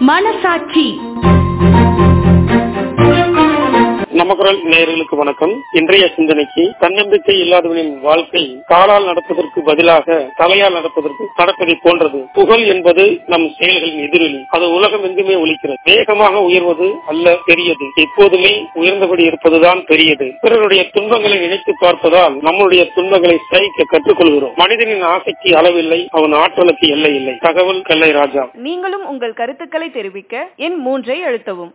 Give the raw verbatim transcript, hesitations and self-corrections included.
மனசாட்சி. நமக்குரல் நேயர்களுக்கு வணக்கம். இன்றைய சிந்தனைக்கு, தன்னம்பிக்கை இல்லாதவனின் வாழ்க்கை காலால் நடப்பதற்கு பதிலாக தலையால் நடப்பதற்கு நடப்பதை போன்றது. புகழ் என்பது நம் செயல்களின் எதிரொலி. அது உலகம் எங்குமே ஒலிக்கிறது. வேகமாக உயர்வது அல்ல பெரியது, எப்போதுமே உயர்ந்தபடி இருப்பதுதான் பெரியது. பிறருடைய துன்பங்களை நினைத்து பார்ப்பதால் நம்முடைய துன்பங்களை சகிக்க கற்றுக்கொள்கிறோம். மனிதனின் ஆசைக்கு அளவில்லை, அவன் ஆற்றலுக்கு எல்லை இல்லை. தகவல் கல்லை ராஜா. நீங்களும் உங்கள் கருத்துக்களை தெரிவிக்க எண் மூன்றை அழுத்தவும்.